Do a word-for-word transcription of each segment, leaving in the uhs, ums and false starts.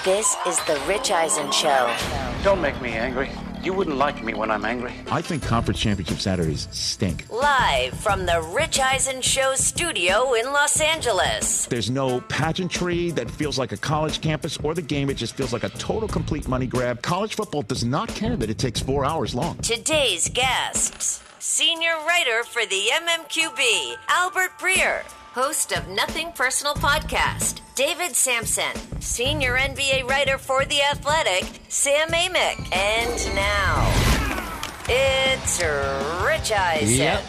This is the Rich Eisen Show. Don't make me angry. You wouldn't like me when I'm angry. I think conference championship Saturdays stink. Live from the Rich Eisen Show studio in Los Angeles. There's no pageantry that feels like a college campus or the game. It just feels like a total complete money grab. College football does not care that it takes four hours long. Today's guests. Senior writer for the M M Q B, Albert Breer. Host of Nothing Personal Podcast, David Sampson. Senior N B A writer for The Athletic, Sam Amick. And now, it's Rich Eisen. Yep,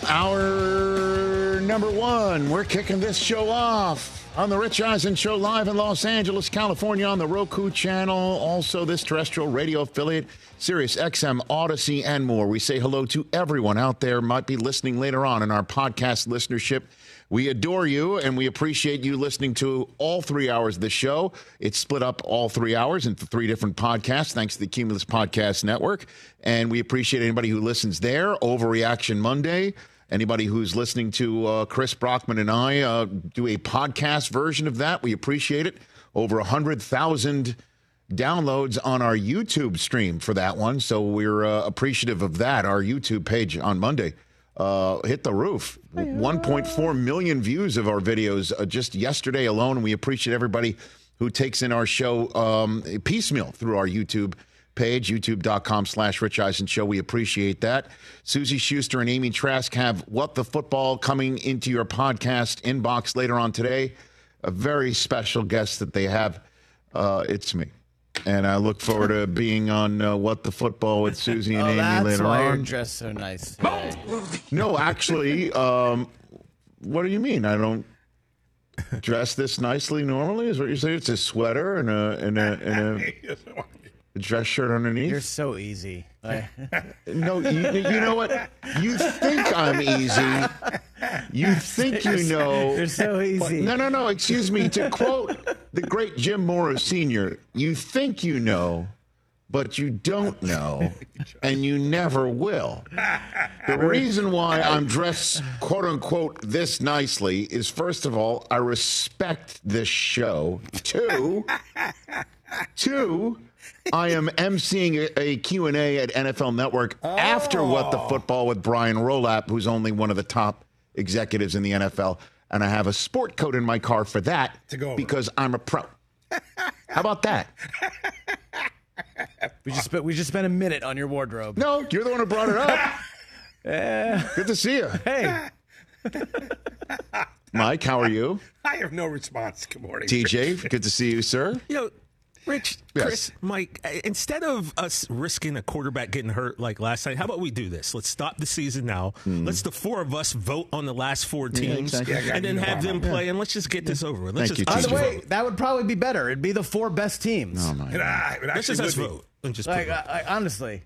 hour number one. We're kicking this show off on the Rich Eisen Show live in Los Angeles, California on the Roku channel. Also, this terrestrial radio affiliate, Sirius X M, Odyssey, and more. We say hello to everyone out there might be listening later on in our podcast listenership. We adore you, and we appreciate you listening to all three hours of the show. It's split up all three hours into three different podcasts, thanks to the Cumulus Podcast Network. And we appreciate anybody who listens there. Overreaction Monday. Anybody who's listening to uh, Chris Brockman and I uh, do a podcast version of that, we appreciate it. Over one hundred thousand downloads on our YouTube stream for that one. So we're uh, appreciative of that. Our YouTube page on Monday uh, hit the roof. one point four million views of our videos uh, just yesterday alone. And we appreciate everybody who takes in our show um, piecemeal through our YouTube page, youtube.com slash Rich Eisen Show. We appreciate that. Susie Schuster and Amy Trask have What the Football coming into your podcast inbox later on today. A very special guest that they have. Uh, it's me. And I look forward to being on uh, What the Football with Susie and oh, Amy that's later why on. You're dressed so nice today. No, actually, um, what do you mean? I don't dress this nicely normally? Is what you're saying? It's a sweater and a and a, and a, a dress shirt underneath? You're so easy. No, you, you know what? You think I'm easy. You think you know. You're so easy. No, no, no. Excuse me. To quote the great Jim Morris Senior, you think you know, but you don't know, and you never will. The reason why I'm dressed, quote unquote, this nicely is, first of all, I respect this show. Two, two, I am emceeing a, a Q and A at N F L Network oh. after What the Football with Brian Rolap, who's only one of the top executives in the N F L. And I have a sport coat in my car for that to go because I'm a pro. How about that? We just spent, we just spent a minute on your wardrobe. No, you're the one who brought it up. Yeah. Good to see you. Hey. Mike, how are you? I have no response. Good morning. T J, good to see you, sir. You know, Rich, yes. Chris, Mike, instead of us risking a quarterback getting hurt like last night, how about we do this? Let's stop the season now. Mm. Let's the four of us vote on the last four teams, yeah, exactly. yeah, and then have them play, yeah. and let's just get this over with. Let's Thank just you, By the way, that would probably be better. It'd be the four best teams. Oh, my God. Ah, it let's just us vote. And just like, I, I, honestly.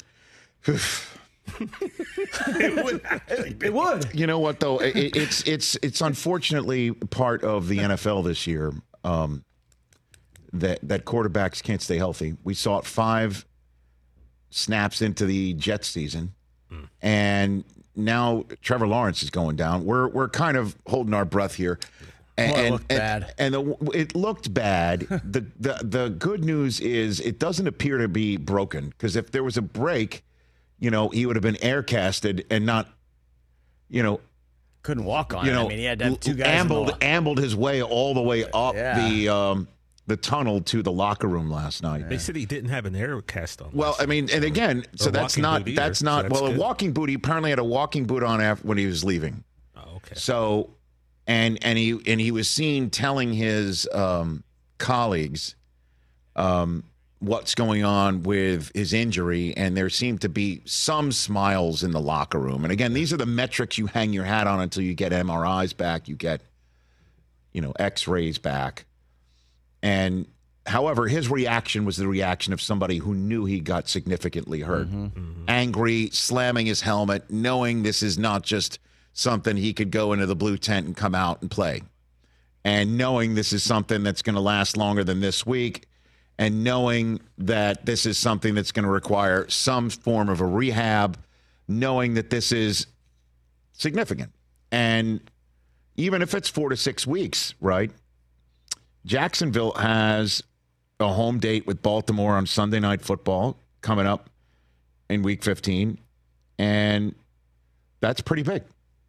it would actually be. It would. You know what, though? It, it's, it's, it's unfortunately part of the N F L this year. Um, that that quarterbacks can't stay healthy. We saw it five snaps into the Jets season, mm. and now Trevor Lawrence is going down. We're we're kind of holding our breath here. And, well, it looked and, bad. And, and the, it looked bad. the, the The good news is it doesn't appear to be broken, because if there was a break, you know, he would have been air casted and not, you know, couldn't walk on you it. know, I mean, he had to have two guys ambled, ambled his way all the way up yeah. the um, the tunnel to the locker room last night. They said he didn't have an air cast on. Well, I mean, and again, so that's not that's not so that's well. Good. A walking boot. He apparently had a walking boot on after, when he was leaving. Oh, okay. So, and and he and he was seen telling his um, colleagues um, what's going on with his injury, and there seemed to be some smiles in the locker room. And again, these are the metrics you hang your hat on until you get M R Is back, you get, you know, X-rays back. And however, his reaction was the reaction of somebody who knew he got significantly hurt. Mm-hmm. Mm-hmm. Angry, slamming his helmet, knowing this is not just something he could go into the blue tent and come out and play. And knowing this is something that's going to last longer than this week. And knowing that this is something that's going to require some form of a rehab. Knowing that this is significant. And even if it's four to six weeks, right? Jacksonville has a home date with Baltimore on Sunday Night Football coming up in Week fifteen, and that's pretty big.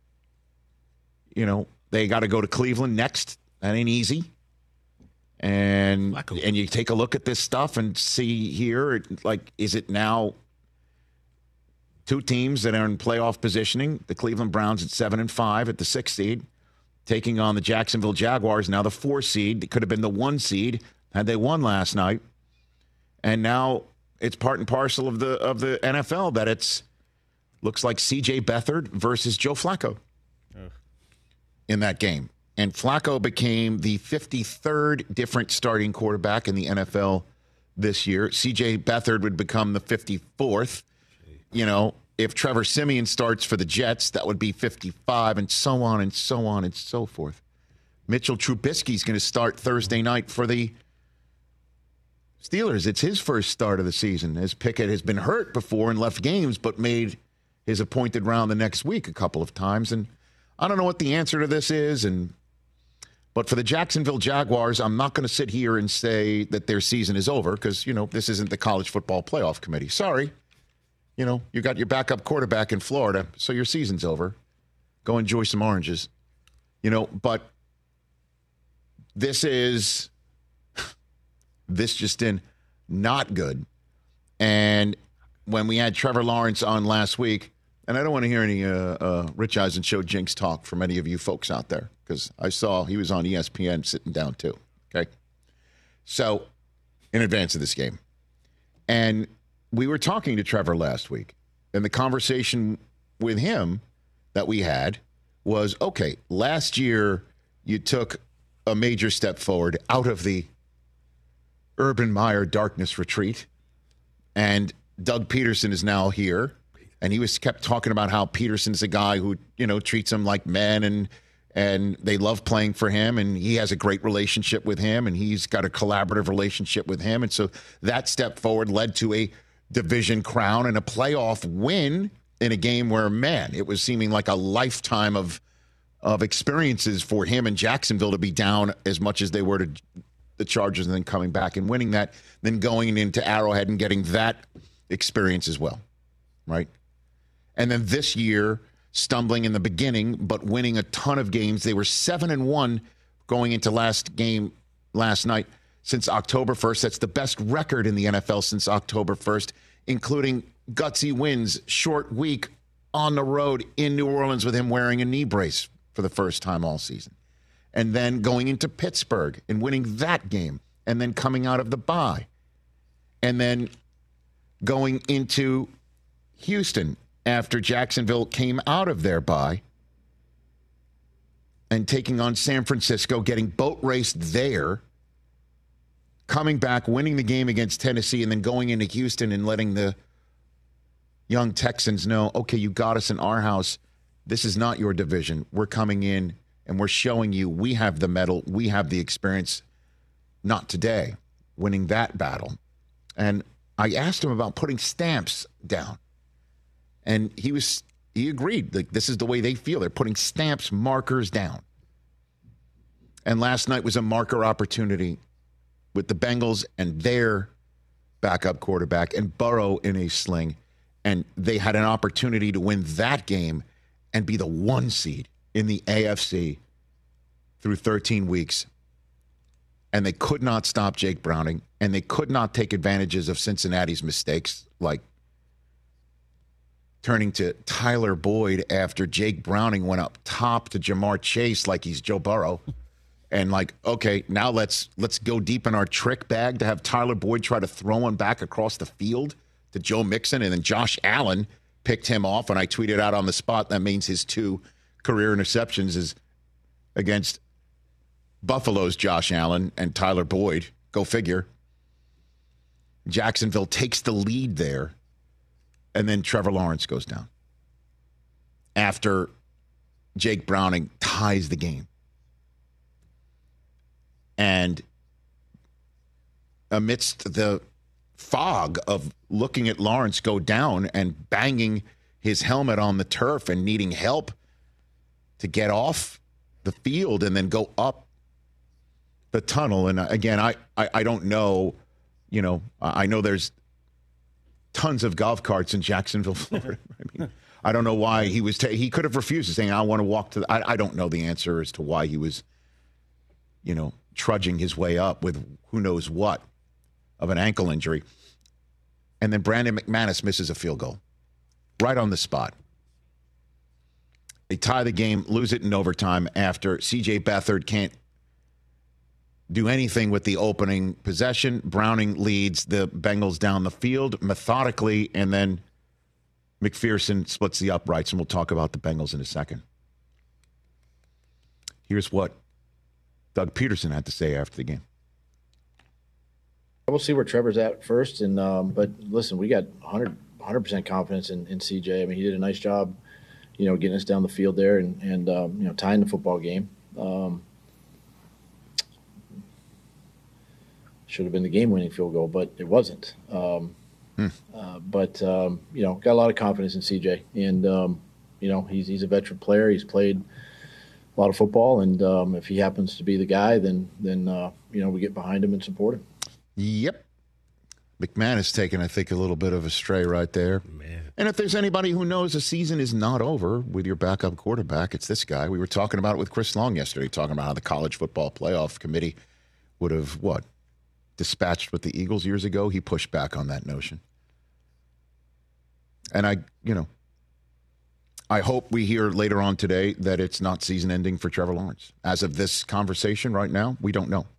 You know, they got to go to Cleveland next. That ain't easy. And Flacco. And you take a look at this stuff and see here, like, is it now two teams that are in playoff positioning? The Cleveland Browns at seven and five at the sixth seed, taking on the Jacksonville Jaguars, now the four seed. It could have been the one seed had they won last night. And now it's part and parcel of the of the N F L that it's looks like C J Beathard versus Joe Flacco Ugh. in that game. And Flacco became the fifty-third different starting quarterback in the N F L this year. C J Beathard would become the fifty-fourth. You know, if Trevor Siemian starts for the Jets, that would be fifty-five, and so on and so on and so forth. Mitchell Trubisky's going to start Thursday night for the Steelers. It's his first start of the season, as Pickett has been hurt before and left games, but made his appointed round the next week a couple of times. And I don't know what the answer to this is, and but for the Jacksonville Jaguars, I'm not going to sit here and say that their season is over because, you know, this isn't the College Football Playoff Committee. Sorry. You know, you got your backup quarterback in Florida, so your season's over. Go enjoy some oranges. You know, but this is, this just in, not good. And when we had Trevor Lawrence on last week, and I don't want to hear any uh, uh, Rich Eisen Show jinx talk from any of you folks out there, because I saw he was on E S P N sitting down too, okay? So, in advance of this game. And we were talking to Trevor last week, and the conversation with him that we had was, okay, last year you took a major step forward out of the Urban Meyer darkness retreat, and Doug Peterson is now here. And he was kept talking about how Peterson's a guy who, you know, treats them like men, and and they love playing for him, and he has a great relationship with him, and he's got a collaborative relationship with him. And so that step forward led to a division crown and a playoff win in a game where, man, it was seeming like a lifetime of of experiences for him and Jacksonville to be down as much as they were to the Chargers and then coming back and winning that, then going into Arrowhead and getting that experience as well, right? And then this year, stumbling in the beginning, but winning a ton of games. They were seven and one going into last game last night since October first. That's the best record in the N F L since October first, including gutsy wins, short week on the road in New Orleans with him wearing a knee brace for the first time all season. And then going into Pittsburgh and winning that game, and then coming out of the bye. And then going into Houston after Jacksonville came out of their bye and taking on San Francisco, getting boat raced there, coming back, winning the game against Tennessee, and then going into Houston and letting the young Texans know, okay, you got us in our house. This is not your division. We're coming in and we're showing you we have the mettle, we have the experience. Not today, winning that battle. And I asked him about putting stamps down. And he was he agreed. Like, this is the way they feel. They're putting stamps, markers down. And last night was a marker opportunity with the Bengals and their backup quarterback and Burrow in a sling. And they had an opportunity to win that game and be the one seed in the A F C through thirteen weeks. And they could not stop Jake Browning. And they could not take advantages of Cincinnati's mistakes, like turning to Tyler Boyd after Jake Browning went up top to Jamar Chase like he's Joe Burrow. And like, okay, now let's let's go deep in our trick bag to have Tyler Boyd try to throw one back across the field to Joe Mixon. And then Josh Allen picked him off. And I tweeted out on the spot, that means his two career interceptions is against Buffalo's Josh Allen and Tyler Boyd. Go figure. Jacksonville takes the lead there. And then Trevor Lawrence goes down after Jake Browning ties the game. And amidst the fog of looking at Lawrence go down and banging his helmet on the turf and needing help to get off the field and then go up the tunnel. And again, I, I, I don't know, you know, I know there's tons of golf carts in Jacksonville, Florida. I mean, I don't know why he was, ta- he could have refused, saying, I want to walk to the, I, I don't know the answer as to why he was, you know, trudging his way up with who knows what of an ankle injury. And then Brandon McManus misses a field goal right on the spot. They tie the game, lose it in overtime after C J Beathard can't do anything with the opening possession. Browning leads the Bengals down the field methodically, and then McPherson splits the uprights, and we'll talk about the Bengals in a second. Here's what Doug Peterson had to say after the game. We'll see where Trevor's at first, and um, but listen, we got one hundred percent confidence in, in C J. I mean, he did a nice job, you know, getting us down the field there and, and um, you know, tying the football game. Um, should have been the game-winning field goal, but it wasn't. Um, hmm. uh, but, um, you know, got a lot of confidence in C J. And, um, you know, he's he's a veteran player. He's played a lot of football, and um, if he happens to be the guy, then, then uh, you know, we get behind him and support him. Yep. McManus taking, I think, a little bit of a stray right there. Man. And if there's anybody who knows the season is not over with your backup quarterback, it's this guy. We were talking about it with Chris Long yesterday, talking about how the College Football Playoff Committee would have, what, dispatched with the Eagles years ago. He pushed back on that notion. And I, you know, I hope we hear later on today that it's not season ending for Trevor Lawrence. As of this conversation right now, we don't know.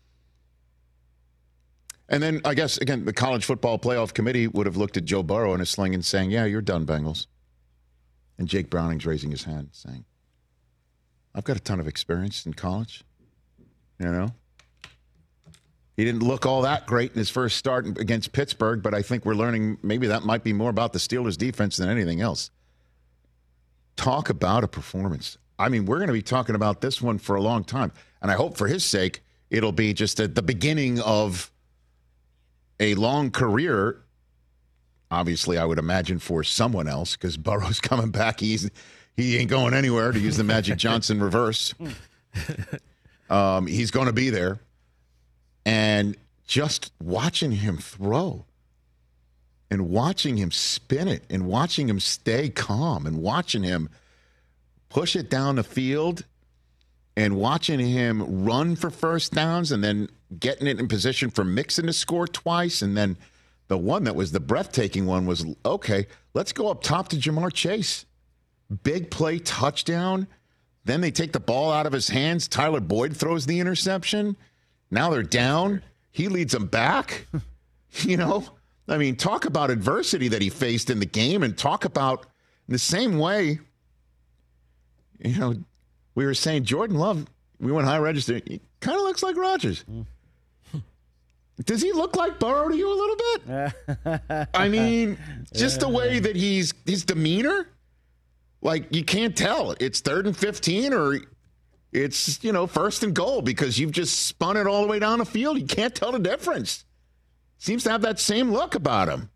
And then, I guess, again, the College Football Playoff Committee would have looked at Joe Burrow in a sling and saying, yeah, you're done, Bengals. And Jake Browning's raising his hand saying, I've got a ton of experience in college. You know? He didn't look all that great in his first start against Pittsburgh, but I think we're learning maybe that might be more about the Steelers' defense than anything else. Talk about a performance. I mean, we're going to be talking about this one for a long time. And I hope for his sake, it'll be just at the beginning of a long career, obviously, I would imagine, for someone else, because Burrow's coming back. He's he ain't going anywhere, to use the Magic Johnson reverse. Um, he's going to be there. And just watching him throw and watching him spin it and watching him stay calm and watching him push it down the field and watching him run for first downs and then getting it in position for Mixon to score twice. And then the one that was the breathtaking one was, okay, let's go up top to Jamar Chase. Big play, touchdown. Then they take the ball out of his hands. Tyler Boyd throws the interception. Now they're down. He leads them back. You know, I mean, talk about adversity that he faced in the game, and talk about in the same way, you know, we were saying Jordan Love, we went high register, he kind of looks like Rodgers. Mm. Does he look like Burrow to you a little bit? I mean, just the way that he's, his demeanor, like you can't tell. It's third and fifteen or it's, you know, first and goal because you've just spun it all the way down the field. You can't tell the difference. Seems to have that same look about him.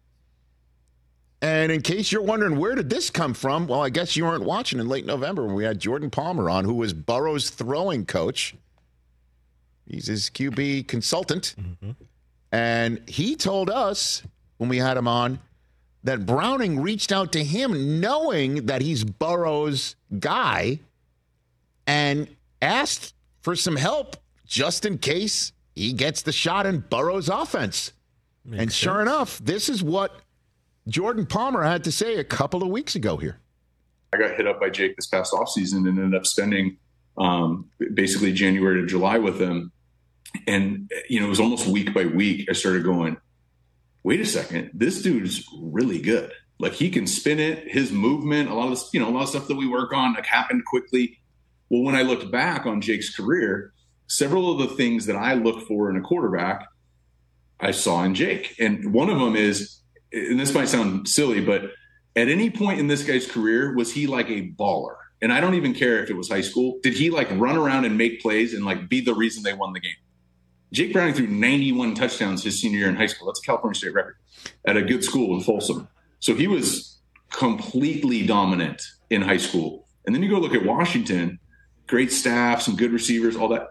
And in case you're wondering, where did this come from? Well, I guess you weren't watching in late November when we had Jordan Palmer on, who was Burrow's throwing coach. He's his Q B consultant. Mm-hmm. And he told us when we had him on that Browning reached out to him knowing that he's Burrow's guy and asked for some help just in case he gets the shot in Burrow's offense. Makes and sure sense. Enough, this is what Jordan Palmer had to say a couple of weeks ago here. I got hit up by Jake this past offseason and ended up spending um, basically January to July with him. And, you know, it was almost week by week. I started going, wait a second, this dude's really good. Like, he can spin it, his movement, a lot of this, you know, a lot of stuff that we work on, like, happened quickly. Well, when I looked back on Jake's career, several of the things that I look for in a quarterback, I saw in Jake. And one of them is, and this might sound silly, but at any point in this guy's career, was he like a baller? And I don't even care if it was high school. Did he like run around and make plays and like be the reason they won the game? Jake Browning threw ninety-one touchdowns his senior year in high school. That's a California state record at a good school in Folsom. So he was completely dominant in high school. And then you go look at Washington, great staff, some good receivers, all that.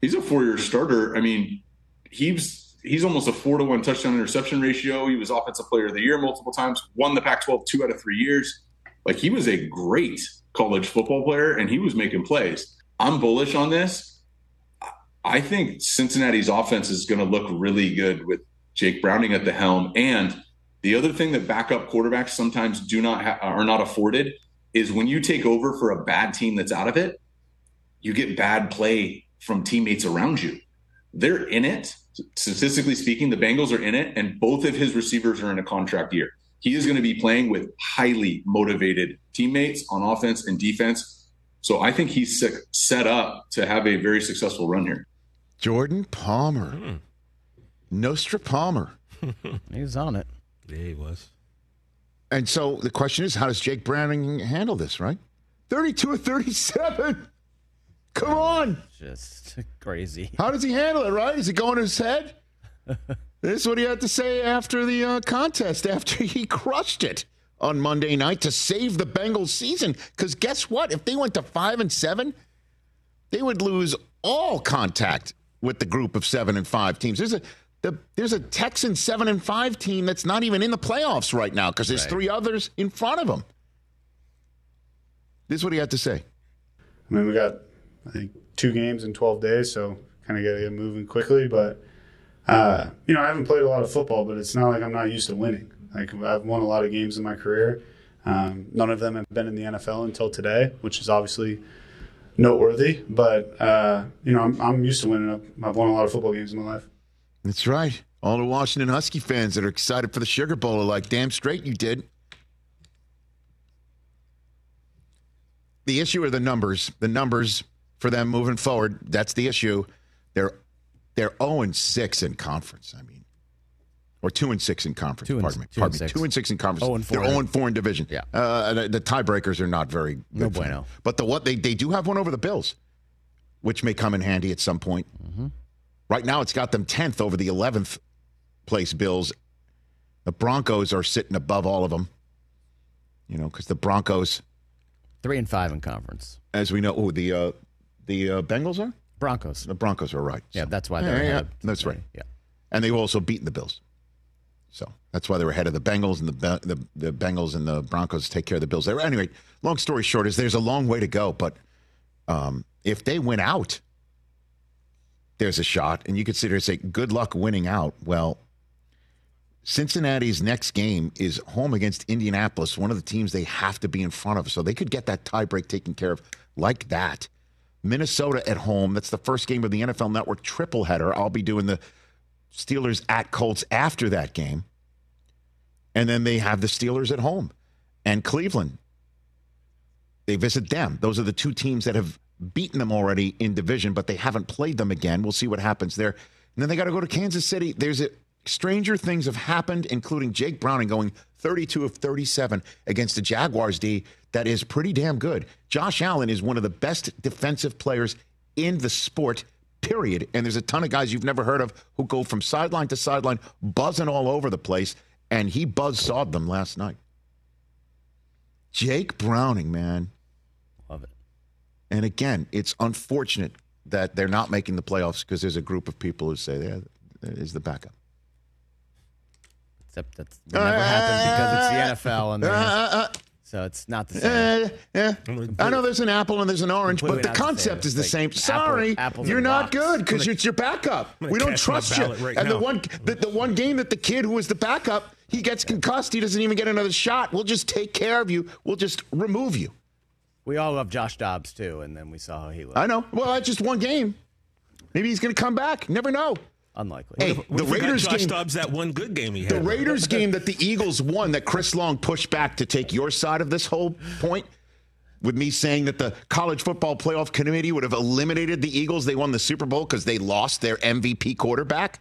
he's a four-year starter. I mean, he's he's almost a four to one touchdown interception ratio. He was Offensive Player of the Year multiple times, won the Pac twelve two out of three years. Like, he was a great college football player, and he was making plays. I'm bullish on this. I think Cincinnati's offense is going to look really good with Jake Browning at the helm. And the other thing that backup quarterbacks sometimes do not ha- are not afforded is when you take over for a bad team that's out of it, you get bad play from teammates around you. They're in it. Statistically speaking, the Bengals are in it, and both of his receivers are in a contract year. He is going to be playing with highly motivated teammates on offense and defense. So I think he's set up to have a very successful run here. Jordan Palmer. Mm. Nostra Palmer. He was on it. Yeah, he was. And so the question is, how does Jake Browning handle this, right? thirty-two of thirty-seven. Come on. Just crazy. How does he handle it, right? Is it going to his head? This is what he had to say after the uh, contest, after he crushed it on Monday night to save the Bengals season. Because guess what? If they went to five and seven, they would lose all contact with the group of seven and five teams. There's a the, there's a Texan seven and five team that's not even in the playoffs right now because there's right. three others in front of them. This is what he had to say. I mean, we got, I think, two games in twelve days, so kind of got to get moving quickly. But, uh, you know, I haven't played a lot of football, but it's not like I'm not used to winning. Like, I've won a lot of games in my career. Um, none of them have been in the N F L until today, which is obviously noteworthy. But, uh, you know, I'm, I'm used to winning. I've, I've won a lot of football games in my life. That's right. All the Washington Husky fans that are excited for the Sugar Bowl are like, damn straight you did. The issue are the numbers. The numbers for them moving forward, that's the issue. They're they're oh and six in conference, I mean. Or two and six in conference, two and, pardon me. Two pardon and me. Two and six in conference. Oh and four. They're oh and four in division. Yeah. Uh, the, the tiebreakers are not very good. No bueno. But the what they, they do have one over the Bills, which may come in handy at some point. Mm-hmm. Right now, it's got them tenth over the eleventh place Bills. The Broncos are sitting above all of them, you know, because the Broncos. Three and five in conference. As we know, oh, the uh, the uh, Bengals are? Broncos. The Broncos are right. Yeah, so. that's why yeah, they're yeah, ahead. Yeah, that's right. Yeah. And they've also beaten the Bills. So that's why they were ahead of the Bengals, and the the, the Bengals and the Broncos take care of the Bills. There. Anyway, long story short is there's a long way to go, but um, if they win out, there's a shot. And you could sit here and say, good luck winning out. Well, Cincinnati's next game is home against Indianapolis, one of the teams they have to be in front of. So they could get that tiebreak taken care of like that. Minnesota at home. That's the first game of the N F L Network triple header. I'll be doing the Steelers at Colts after that game. And then they have the Steelers at home. And Cleveland. They visit them. Those are the two teams that have beaten them already in division, but they haven't played them again. We'll see what happens there. And then they got to go to Kansas City. There's a stranger things have happened, including Jake Browning going thirty-two of thirty-seven against the Jaguars D. That is pretty damn good. Josh Allen is one of the best defensive players in the sport, period. And there's a ton of guys you've never heard of who go from sideline to sideline, buzzing all over the place, and he buzzsawed them last night. Jake Browning, man. Love it. And again, it's unfortunate that they're not making the playoffs because there's a group of people who say there is the backup. Except that's never uh, happened because it's the N F L, and uh, uh, so it's not the same. Uh, yeah. I know there's an apple and there's an orange, but the concept is the same. Sorry, apple, you're not good because it's your backup. We don't trust you. Right and now. the one, the, the one game that the kid who was the backup, he gets concussed. He doesn't even get another shot. We'll just take care of you. We'll just remove you. We all love Josh Dobbs too, and then we saw how he looked. I know. Well, that's just one game. Maybe he's going to come back. Never know. Unlikely. Hey, we the Raiders Josh game. Dobbs, that one good game he had. The Raiders game that the Eagles won, that Chris Long pushed back to take your side of this whole point, with me saying that the College Football Playoff Committee would have eliminated the Eagles. They won the Super Bowl because they lost their M V P quarterback.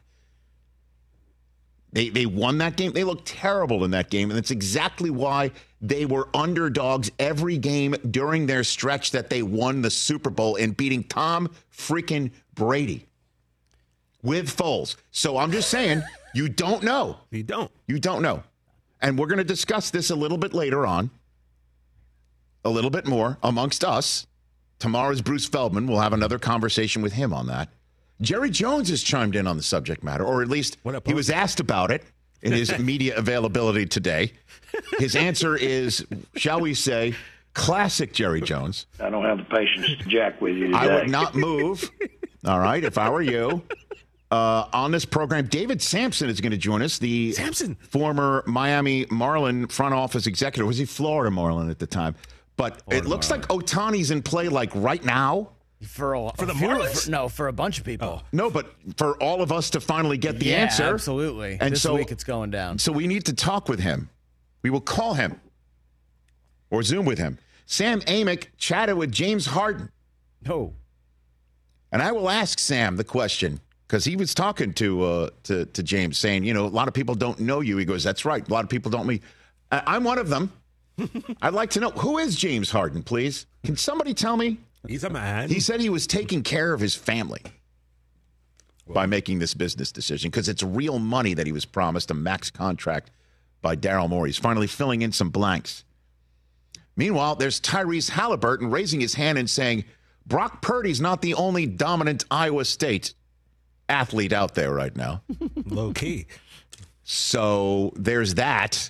They they won that game. They looked terrible in that game, and that's exactly why they were underdogs every game during their stretch that they won the Super Bowl in beating Tom freaking Brady with Foles. So I'm just saying, you don't know. You don't. You don't know. And we're going to discuss this a little bit later on, a little bit more amongst us. Tomorrow's Bruce Feldman. We'll have another conversation with him on that. Jerry Jones has chimed in on the subject matter, or at least he was asked about it in his media availability today. His answer is, shall we say, classic Jerry Jones. I don't have the patience to jack with you today. I would not move, all right, if I were you. Uh, on this program, David Sampson is going to join us, the Sampson. former Miami Marlin front office executive. Was he Florida Marlin at the time? But Florida it looks Marlin. like Ohtani's in play like right now. For, a, for the few, Marlins? For, no, for a bunch of people. Oh. No, but for all of us to finally get the yeah, answer. Absolutely. And this so, week it's going down. So we need to talk with him. We will call him or Zoom with him. Sam Amick chatted with James Harden. No. And I will ask Sam the question, because he was talking to, uh, to to James, saying, you know, a lot of people don't know you. He goes, that's right. A lot of people don't know me. I- I'm one of them. I'd like to know, who is James Harden, please? Can somebody tell me? He's a man. He said he was taking care of his family well, by making this business decision, because it's real money that he was promised, a max contract by Daryl Morey. He's finally filling in some blanks. Meanwhile, there's Tyrese Halliburton raising his hand and saying, Brock Purdy's not the only dominant Iowa State athlete out there right now. Low key. So there's that.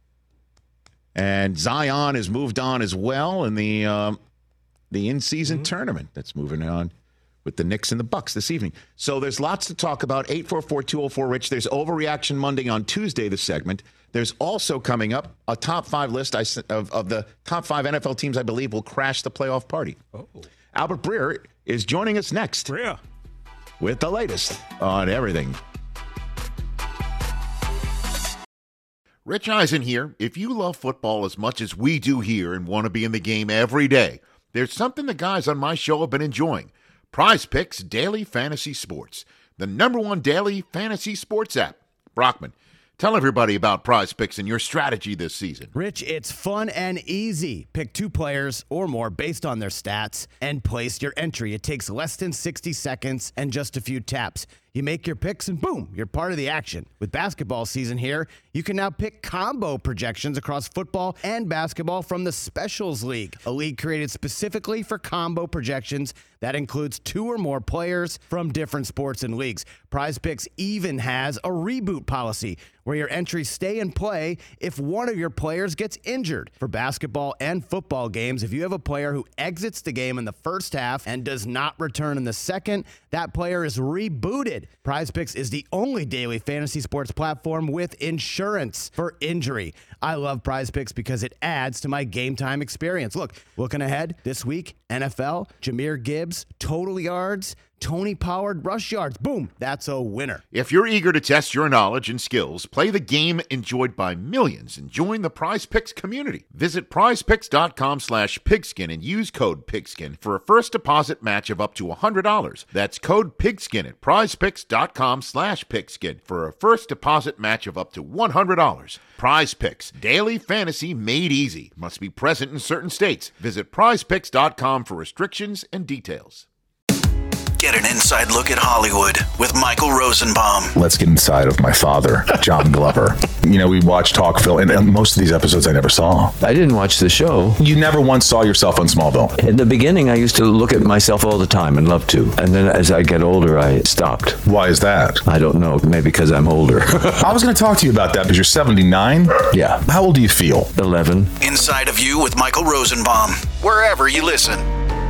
And Zion has moved on as well in the um, the in-season mm-hmm. tournament that's moving on with the Knicks and the Bucks this evening. So there's lots to talk about. eight four four, two oh four, RICH. There's Overreaction Monday on Tuesday, the segment. There's also coming up a top five list of, of the top five N F L teams I believe will crash the playoff party. Oh. Albert Breer is joining us next Breer. with the latest on everything. Rich Eisen here. If you love football as much as we do here and want to be in the game every day, there's something the guys on my show have been enjoying. Prize Picks Daily Fantasy Sports, the number one daily fantasy sports app. Brockman, tell everybody about Prize Picks and your strategy this season. Rich, it's fun and easy. Pick two players or more based on their stats and place your entry. It takes less than sixty seconds and just a few taps. You make your picks and boom, you're part of the action. With basketball season here, you can now pick combo projections across football and basketball from the Specials League, a league created specifically for combo projections that includes two or more players from different sports and leagues. Prize Picks even has a reboot policy where your entries stay in play if one of your players gets injured. For basketball and football games, if you have a player who exits the game in the first half and does not return in the second, that player is rebooted. Prize Picks is the only daily fantasy sports platform with insurance for injury. I love Prize Picks because it adds to my game time experience. Look, looking ahead this week, N F L, Jahmyr Gibbs, total yards, Tony Pollard, rush yards. Boom, that's a winner. If you're eager to test your knowledge and skills, play the game enjoyed by millions, and join the Prize Picks community. Visit prizepicks.com slash pigskin and use code pigskin for a first deposit match of up to one hundred dollars. That's code pigskin at prizepicks.com slash pigskin for a first deposit match of up to one hundred dollars. Prize Picks, daily fantasy made easy. Must be present in certain states. Visit prizepicks dot com for restrictions and details. Get an inside look at Hollywood with Michael Rosenbaum. Let's get inside of my father, John Glover. You know, we watched talk Phil, and, and most of these episodes I never saw. I didn't watch the show. You never once saw yourself on Smallville? In the beginning, I used to look at myself all the time and love to. And then as I get older, I stopped. Why is that? I don't know. Maybe because I'm older. I was going to talk to you about that because you're seventy-nine. Yeah. How old do you feel? eleven. Inside of You with Michael Rosenbaum. Wherever you listen.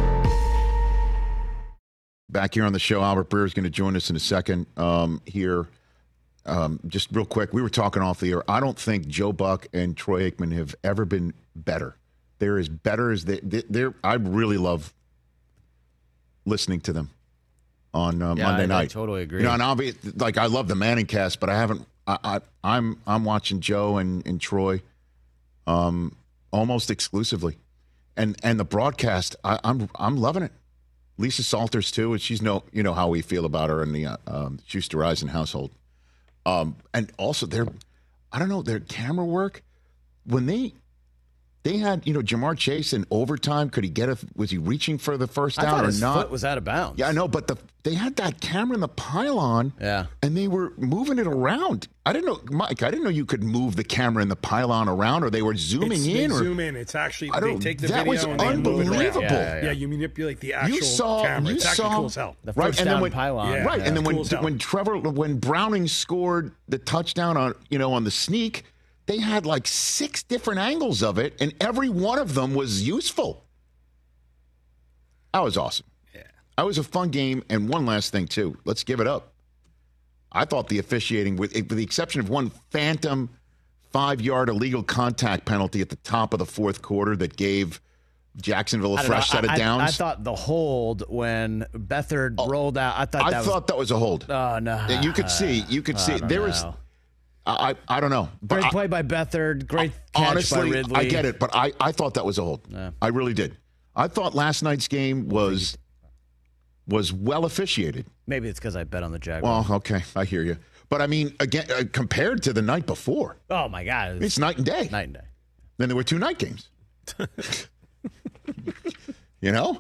Back here on the show, Albert Breer is going to join us in a second um, here. Um, just real quick, we were talking off the air. I don't think Joe Buck and Troy Aikman have ever been better. They're as better as they, they, they're. I really love listening to them on uh, yeah, Monday I, night. I totally agree. You know, and I'll be like, I love the Manning cast, but I haven't. I, I, I'm I'm watching Joe and, and Troy, um, almost exclusively, and and the broadcast. I, I'm I'm loving it. Lisa Salters too, and she's no, you know how we feel about her in the uh, um, Schuster Eisen household, um, and also their, I don't know, their camera work when they, They had, you know, Jamar Chase in overtime. Could he get a? Was he reaching for the first down I thought or his not? Foot was out of bounds. Yeah, I know, but the they had that camera in the pylon. Yeah, and they were moving it around. I didn't know, Mike. I didn't know you could move the camera in the pylon around, or they were zooming it's, in. They or, zoom in. It's actually I they don't, take the that video was and they move it around. unbelievable. Yeah, yeah, yeah. You manipulate the actual you saw, camera. You It's actually saw, cool as hell. The right, first and then down when, pylon. Yeah, right, yeah, and then when cool as hell. when Trevor when Browning scored the touchdown on you know on the sneak, they had like six different angles of it, and every one of them was useful. That was awesome. Yeah, that was a fun game. And one last thing too, let's give it up. I thought the officiating, with, with the exception of one phantom five-yard illegal contact penalty at the top of the fourth quarter that gave Jacksonville a fresh know, set I, of downs. I, I thought the hold when Beathard oh, rolled out. I thought I that thought was, that was a hold. Oh no! You could see. You could see. There know. was. I I don't know. Great I, play by Beathard. Great catch honestly, by Ridley. I get it, but I, I thought that was a hold. Yeah. I really did. I thought last night's game was was well officiated. Maybe it's because I bet on the Jaguars. Well, okay, I hear you. But I mean, again, uh, compared to the night before. Oh my God, it it's night and day. Night and day. Then there were two night games. You know?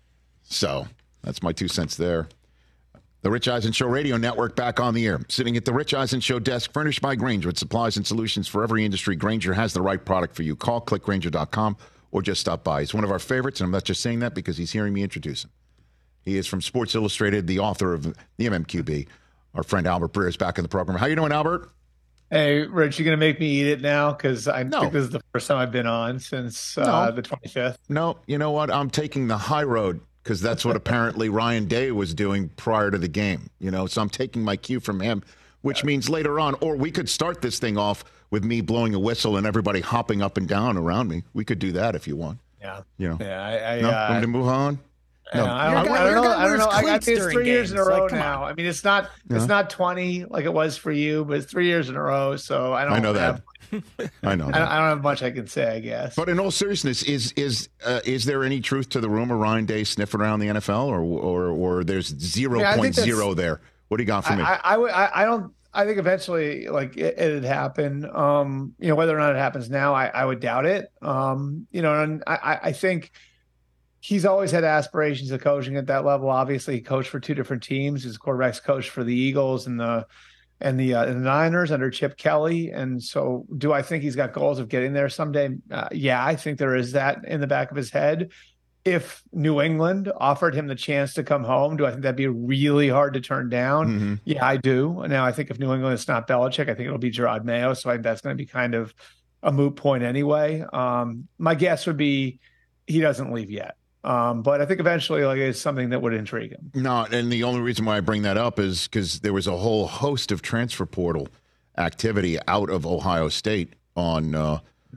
So that's my two cents there. The Rich Eisen Show Radio Network back on the air. Sitting at the Rich Eisen Show desk, furnished by Grainger with supplies and solutions for every industry. Grainger has the right product for you. Call click grainger dot com or just stop by. He's one of our favorites, and I'm not just saying that because he's hearing me introduce him. He is from Sports Illustrated, the author of the M M Q B. Our friend Albert Breer is back in the program. How you doing, Albert? Hey, Rich, you going to make me eat it now? Because I no. think this is the first time I've been on since uh, no. the twenty-fifth. No, you know what? I'm taking the high road because that's what apparently Ryan Day was doing prior to the game. You know, so I'm taking my cue from him, which yeah. means later on, or we could start this thing off with me blowing a whistle and everybody hopping up and down around me. We could do that if you want. Yeah. You know. Yeah. I, I, no, uh, want me to move on? No, no. I, don't, I, don't know, I don't know. I got these three years in a row like, now. I mean, it's not yeah. it's not twenty like it was for you, but it's three years in a row. So I don't. I know have, that. I know. I, That. I don't have much I can say, I guess. But in all seriousness, is is uh, is there any truth to the rumor Ryan Day sniffing around the N F L, or or or there's zero I mean, point zero there? What do you got for I, me? I, I, I, I don't. I think eventually, like it, it'd happen. Um, you know, whether or not it happens now, I, I would doubt it. Um, you know, and I, I think. He's always had aspirations of coaching at that level. Obviously, he coached for two different teams. His quarterback's coached for the Eagles and the and the, uh, and the Niners under Chip Kelly. And so, do I think he's got goals of getting there someday? Uh, yeah, I think there is that in the back of his head. If New England offered him the chance to come home, do I think that'd be really hard to turn down? Mm-hmm. Yeah, I do. Now, I think if New England is not Belichick, I think it'll be Gerard Mayo. So I think that's going to be kind of a moot point anyway. Um, my guess would be he doesn't leave yet. Um, but I think eventually, like, it's something that would intrigue him. No, and the only reason why I bring that up is because there was a whole host of transfer portal activity out of Ohio State on uh,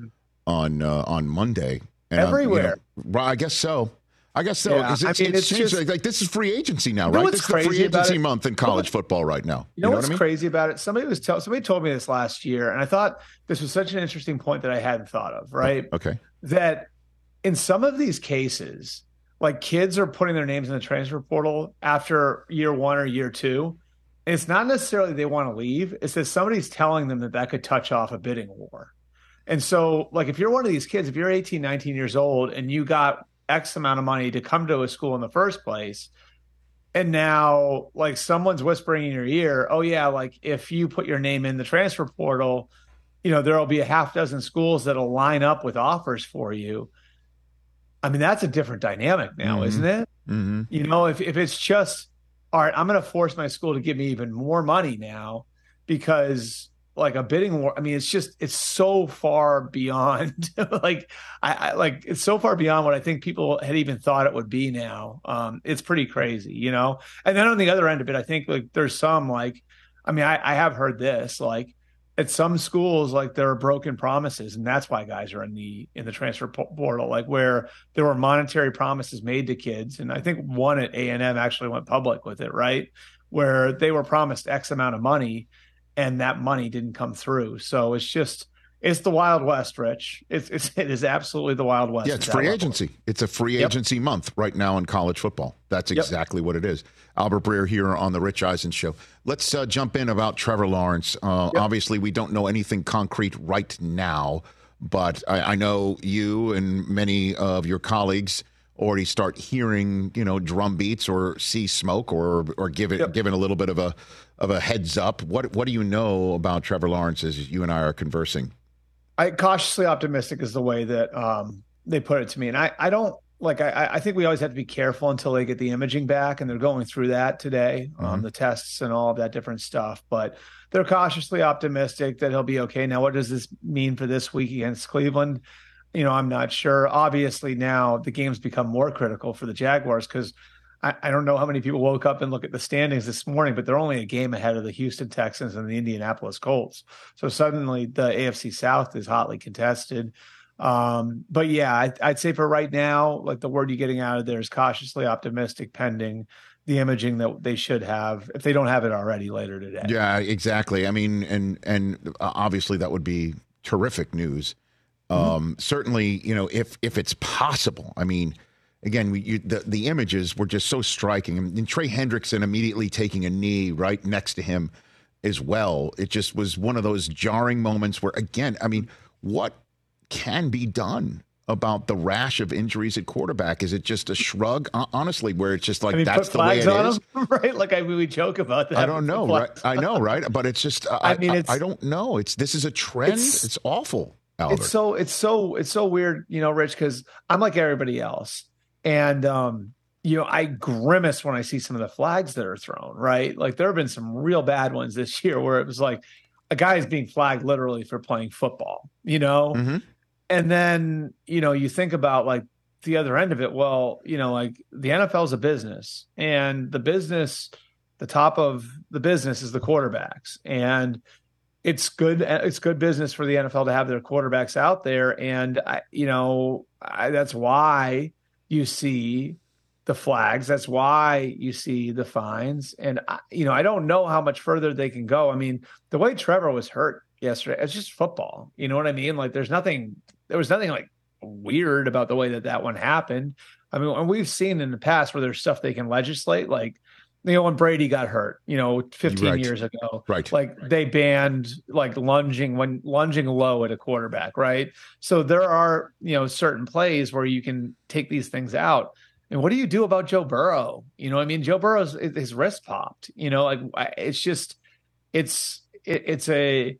on uh, on Monday. And Everywhere, you know, I guess so. I guess so. Yeah, It's, I mean, it's, it's just, just, like this is free agency now, you know right? what's This is the crazy free about agency it? month in college football right now. You know, you know what's what I mean? crazy about it? Somebody was tell, somebody told me this last year, and I thought this was such an interesting point that I hadn't thought of. Right? Oh, okay. That in some of these cases, like kids are putting their names in the transfer portal after year one or year two. And it's not necessarily they want to leave. It's that somebody's telling them that that could touch off a bidding war. And so, like, if you're one of these kids, if you're eighteen, nineteen years old and you got X amount of money to come to a school in the first place, and now, like, someone's whispering in your ear, oh, yeah, like, if you put your name in the transfer portal, you know, there'll be a half dozen schools that'll line up with offers for you. I mean, that's a different dynamic now, mm-hmm. isn't it? Mm-hmm. You know, if, if it's just, all right, I'm going to force my school to give me even more money now because, like, a bidding war, I mean, it's just, it's so far beyond, like, I, I like, it's so far beyond what I think people had even thought it would be now. Um, it's pretty crazy, you know? And then on the other end of it, I think, like, there's some, like, I mean, I, I have heard this, like, at some schools, like, there are broken promises, and that's why guys are in the in the transfer portal, like, where there were monetary promises made to kids. And I think one at A and M actually went public with it, right? Where they were promised X amount of money, and that money didn't come through. So it's just, it's the Wild West, Rich. It's, it's it is absolutely the Wild West. Yeah, it's free agency. It's a free yep. agency month right now in college football. That's exactly yep. what it is. Albert Breer here on the Rich Eisen Show. Let's uh, jump in about Trevor Lawrence. Uh, yep. Obviously, we don't know anything concrete right now, But I, I know you and many of your colleagues already start hearing, you know, drum beats or see smoke or or give it, yep. given a little bit of a of a heads up. What what do you know about Trevor Lawrence as you and I are conversing? I cautiously optimistic is the way that um, they put it to me, and I I don't like I I think we always have to be careful until they get the imaging back, and they're going through that today, mm-hmm. um, the tests and all of that different stuff, but they're cautiously optimistic that he'll be okay. Now, what does this mean for this week against Cleveland? You know, I'm not sure. Obviously, now the game's become more critical for the Jaguars because I, I don't know how many people woke up and look at the standings this morning, but they're only a game ahead of the Houston Texans and the Indianapolis Colts. So suddenly the A F C South is hotly contested. Um, but yeah, I, I'd say for right now, like the word you're getting out of there is cautiously optimistic pending the imaging that they should have if they don't have it already later today. Yeah, exactly. I mean, and and obviously that would be terrific news. Um, mm-hmm. Certainly, you know, if if it's possible. I mean, again, we, you, the the images were just so striking. I mean, and Trey Hendrickson immediately taking a knee right next to him as well. It just was one of those jarring moments where, again, I mean, what can be done about the rash of injuries at quarterback? Is it just a shrug, honestly, where it's just like, I mean, that's the way it is? Them, right? Like I mean, we joke about that. I don't know, right? I know, right? But it's just, I, I mean, it's, I don't know. It's this is a trend. It's, it's awful. Albert. It's so it's so it's so weird, you know, Rich, because I'm like everybody else, and um, you know, I grimace when I see some of the flags that are thrown. Right, like there have been some real bad ones this year where it was like a guy is being flagged literally for playing football, you know, mm-hmm. and then you know you think about like the other end of it. Well, you know, like the N F L is a business, and the business, the top of the business is the quarterbacks, and It's good. It's good business for the N F L to have their quarterbacks out there, and I, you know I, that's why you see the flags. That's why you see the fines, and I, you know I don't know how much further they can go. I mean, the way Trevor was hurt yesterday, it's just football. You know what I mean? Like, there's nothing. There was nothing like weird about the way that that one happened. I mean, and we've seen in the past where there's stuff they can legislate, like. You know, when Brady got hurt, you know, fifteen right. years ago, right? Like they banned like lunging when lunging low at a quarterback, right? So there are, you know, certain plays where you can take these things out. And what do you do about Joe Burrow? You know, I mean, Joe Burrow's his wrist popped. You know, like it's just, it's it, it's a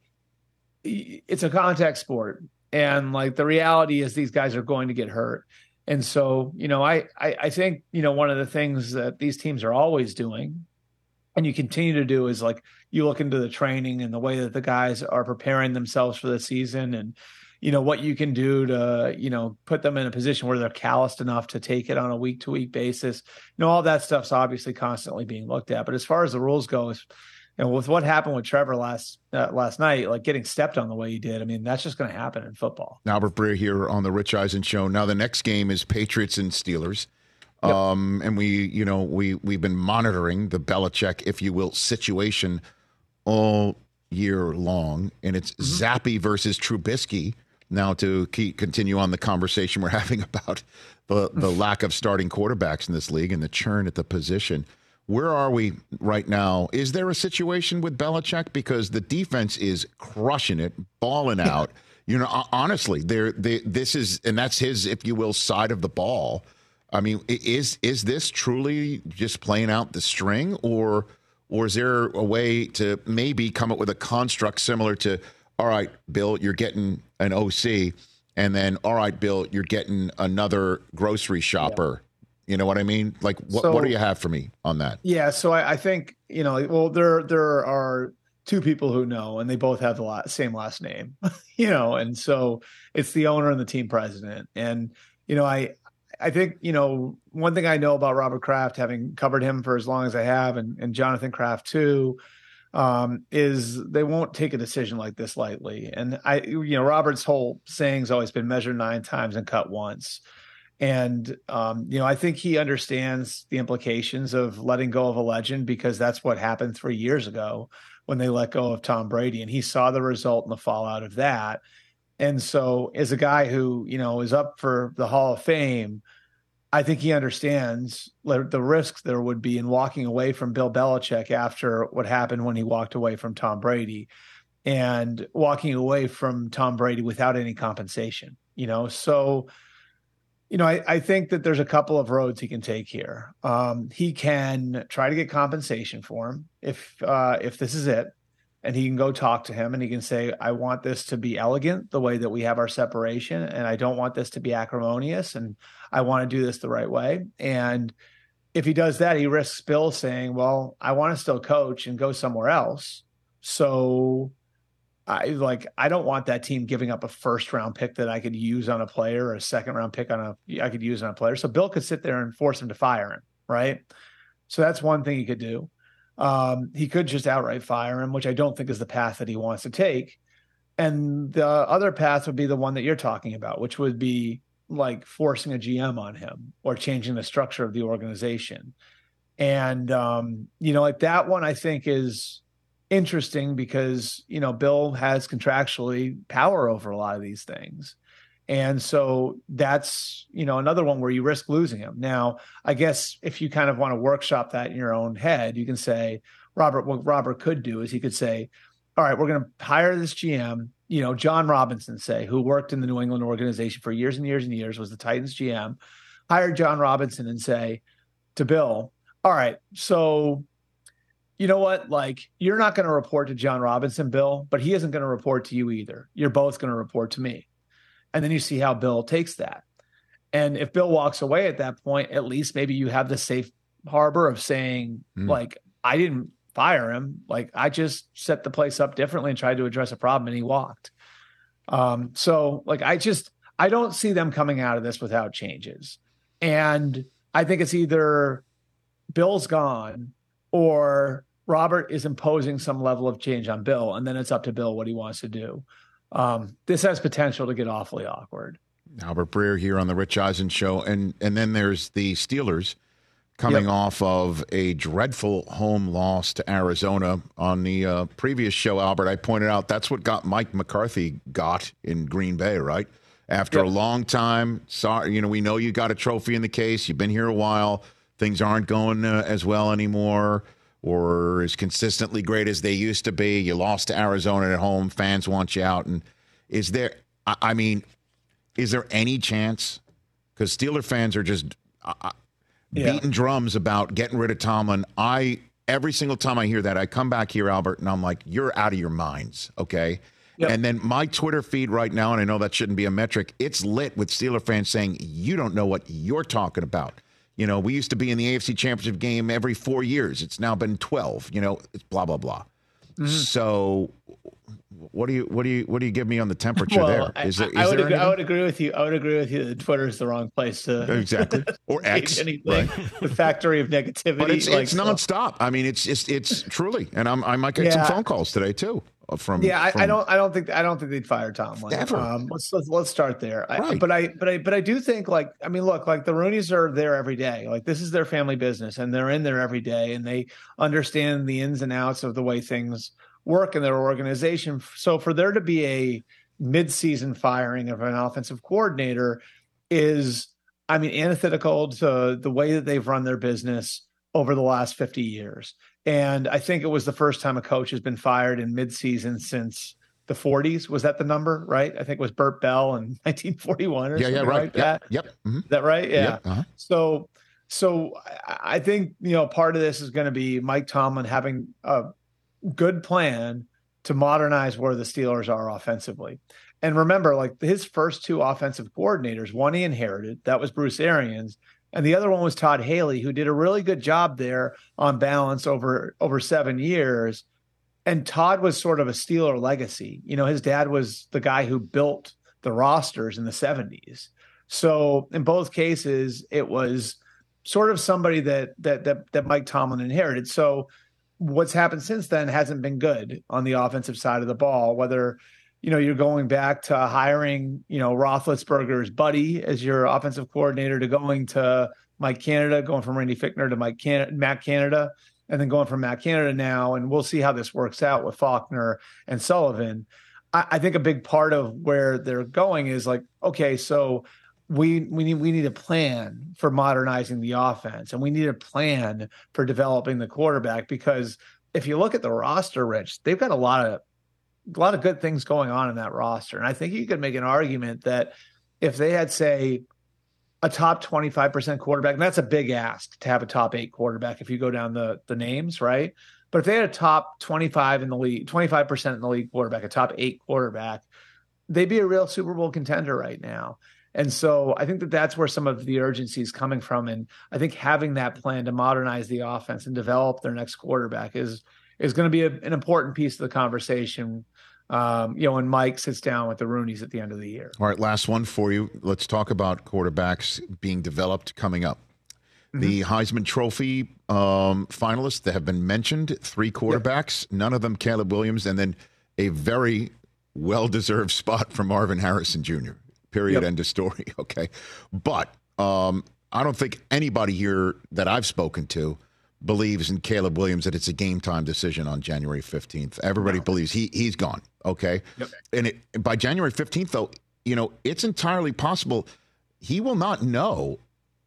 it's a contact sport, and like the reality is these guys are going to get hurt. And so, you know, I, I, I think, you know, one of the things that these teams are always doing and you continue to do is like you look into the training and the way that the guys are preparing themselves for the season and, you know, what you can do to, you know, put them in a position where they're calloused enough to take it on a week to week basis. You know, all that stuff's obviously constantly being looked at. But as far as the rules go, and with what happened with Trevor last uh, last night, like getting stepped on the way he did, I mean, that's just going to happen in football. Albert Breer here on the Rich Eisen Show. Now, the next game is Patriots and Steelers. Yep. Um, and we, you know, we, we've been monitoring the Belichick, if you will, situation all year long. And it's mm-hmm. Zappe versus Trubisky. Now, to keep, continue on the conversation we're having about the, the lack of starting quarterbacks in this league and the churn at the position. Where are we right now? Is there a situation with Belichick? Because the defense is crushing it, balling out. You know, honestly, they're, they, this is, and that's his, if you will, side of the ball. I mean, is is this truly just playing out the string, or or is there a way to maybe come up with a construct similar to, all right, Bill, you're getting an O C, and then, all right, Bill, you're getting another grocery shopper. Yeah. You know what I mean? Like, what, so, what do you have for me on that? Yeah, so I, I think, you know, well, there there are two people who know, and they both have the last, same last name, you know, and so it's the owner and the team president. And, you know, I I think, you know, one thing I know about Robert Kraft, having covered him for as long as I have, and, and Jonathan Kraft too, um, is they won't take a decision like this lightly. And I, you know, Robert's whole saying's always been measure nine times and cut once. And, um, you know, I think he understands the implications of letting go of a legend, because that's what happened three years ago when they let go of Tom Brady, and he saw the result and the fallout of that. And so as a guy who, you know, is up for the Hall of Fame, I think he understands the risks there would be in walking away from Bill Belichick after what happened when he walked away from Tom Brady. and walking away from Tom Brady without any compensation, you know? So, you know, I, I think that there's a couple of roads he can take here. Um, he can try to get compensation for him if uh, if this is it, and he can go talk to him and he can say, I want this to be elegant, the way that we have our separation, and I don't want this to be acrimonious, and I want to do this the right way. And if he does that, he risks Bill saying, well, I want to still coach and go somewhere else. So I like, I don't want that team giving up a first round pick that I could use on a player, or a second round pick on a, I could use on a player. So Bill could sit there and force him to fire him. Right. So that's one thing he could do. Um, he could just outright fire him, which I don't think is the path that he wants to take. And the other path would be the one that you're talking about, which would be like forcing a G M on him or changing the structure of the organization. And, um, you know, like that one I think is interesting because, you know, Bill has contractually power over a lot of these things. And so that's, you know, another one where you risk losing him. Now, I guess if you kind of want to workshop that in your own head, you can say, Robert, what Robert could do is he could say, all right, we're going to hire this G M, you know, John Robinson, say, who worked in the New England organization for years and years and years, was the Titans G M, hire John Robinson and say to Bill, all right, so you know what? Like, you're not going to report to John Robinson, Bill, but he isn't going to report to you either. You're both going to report to me. And then you see how Bill takes that. And if Bill walks away at that point, at least maybe you have the safe harbor of saying, mm. like, I didn't fire him. Like, I just set the place up differently and tried to address a problem, and he walked. Um, so, like, I just, I don't see them coming out of this without changes. And I think it's either Bill's gone or Robert is imposing some level of change on Bill, and then it's up to Bill what he wants to do. Um, this has potential to get awfully awkward. Albert Breer here on the Rich Eisen Show. And and then there's the Steelers coming yep. off of a dreadful home loss to Arizona. On the uh, previous show, Albert, I pointed out that's what got Mike McCarthy got in Green Bay, right? After yep. a long time, sorry, you know, we know you got a trophy in the case. You've been here a while. Things aren't going uh, as well anymore or as consistently great as they used to be. You lost to Arizona at home. Fans want you out. And is there, I, I mean, is there any chance? Because Steeler fans are just uh, yeah. beating drums about getting rid of Tomlin. I, every single time I hear that, I come back here, Albert, and I'm like, you're out of your minds, okay? Yep. And then my Twitter feed right now, and I know that shouldn't be a metric, it's lit with Steeler fans saying, you don't know what you're talking about. You know, we used to be in the A F C Championship game every four years. It's now been twelve. You know, it's blah blah blah. Mm-hmm. So, what do you what do you what do you give me on the temperature well, there? Is I, it? Is I would there agree, I would agree with you. I would agree with you that Twitter is the wrong place to exactly or X, anything. Right. The factory of negativity. But it's, like, it's nonstop. I mean, it's just it's truly, and I'm, I might get yeah. some phone calls today too. From yeah, I, from, I don't, I don't think, I don't think they'd fire Tomlin. Ever. Um, let's, let's let's start there. Right. I, but I, but I, but I do think, like, I mean, look, like the Rooneys are there every day. Like, this is their family business, and they're in there every day, and they understand the ins and outs of the way things work in their organization. So for there to be a mid-season firing of an offensive coordinator is, I mean, antithetical to the way that they've run their business over the last fifty years. And I think it was the first time a coach has been fired in midseason since the forties. Was that the number, right? I think it was Burt Bell in nineteen forty-one or yeah, something yeah, right. like yep. that. Yep. Mm-hmm. Is that right? Yeah. Yep. Uh-huh. So, so I think, you know, part of this is going to be Mike Tomlin having a good plan to modernize where the Steelers are offensively. And remember, like, his first two offensive coordinators, one he inherited, that was Bruce Arians, and the other one was Todd Haley, who did a really good job there on balance over, over seven years. And Todd was sort of a Steeler legacy. You know, his dad was the guy who built the rosters in the seventies. So in both cases, it was sort of somebody that that that, that Mike Tomlin inherited. So what's happened since then hasn't been good on the offensive side of the ball, whether, you know, you're going back to hiring, you know, Roethlisberger's buddy as your offensive coordinator, to going to Mike Canada, going from Randy Fichtner to Mike Can- Matt Canada, and then going from Matt Canada now. And we'll see how this works out with Faulkner and Sullivan. I, I think a big part of where they're going is like, okay, so we we need we need a plan for modernizing the offense, and we need a plan for developing the quarterback, because if you look at the roster, Rich, they've got a lot of a lot of good things going on in that roster. And I think you could make an argument that if they had, say, a top twenty-five percent quarterback, and that's a big ask to have a top eight quarterback if you go down the, the names, right? But if they had a top twenty-five in the league, twenty-five percent in the league quarterback, a top eight quarterback, they'd be a real Super Bowl contender right now. And so I think that that's where some of the urgency is coming from. And I think having that plan to modernize the offense and develop their next quarterback is is going to be a, an important piece of the conversation, um, you know, when Mike sits down with the Rooneys at the end of the year. All right, last one for you. Let's talk about quarterbacks being developed coming up. Mm-hmm. The Heisman Trophy um, finalists that have been mentioned, three quarterbacks, yep. none of them Caleb Williams, and then a very well-deserved spot for Marvin Harrison Junior Period. Yep. End of story. Okay. But um, I don't think anybody here that I've spoken to believes in Caleb Williams that it's a game time decision on January fifteenth. Everybody no. believes he he's gone. Okay. Yep. And it, by January fifteenth, though, you know, it's entirely possible he will not know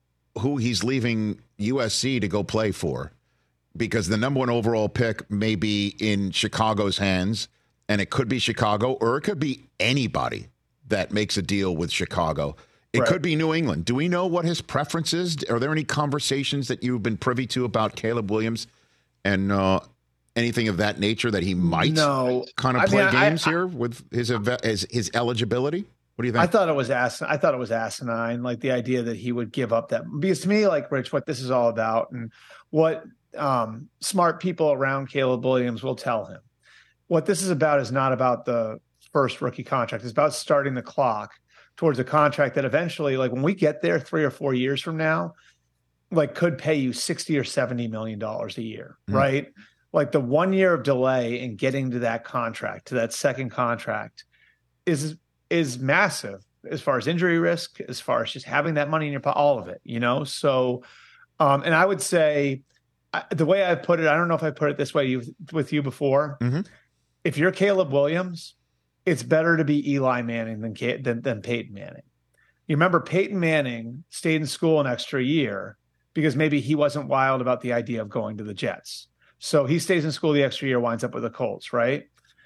who he's leaving U S C to go play for, because the number one overall pick may be in Chicago's hands, and it could be Chicago, or it could be anybody that makes a deal with Chicago. It right. could be New England. Do we know what his preference is? Are there any conversations that you've been privy to about Caleb Williams and uh, anything of that nature that he might no. kind of I play mean, games I, here with his, his his eligibility? What do you think? I thought it was asin- I thought it was asinine, like the idea that he would give up that. Because to me, like, Rich, what this is all about and what um, smart people around Caleb Williams will tell him, what this is about is not about the first rookie contract. It's about starting the clock towards a contract that eventually, like when we get there three or four years from now, like could pay you sixty or seventy million dollars a year, mm. right? Like the one year of delay in getting to that contract, to that second contract is, is massive as far as injury risk, as far as just having that money in your pocket, all of it, you know? So, um, and I would say I, the way I put it, I don't know if I put it this way you, with you before. Mm-hmm. If you're Caleb Williams, it's better to be Eli Manning than, than than Peyton Manning. You remember Peyton Manning stayed in school an extra year because maybe he wasn't wild about the idea of going to the Jets. So he stays in school the extra year, winds up with the Colts, right?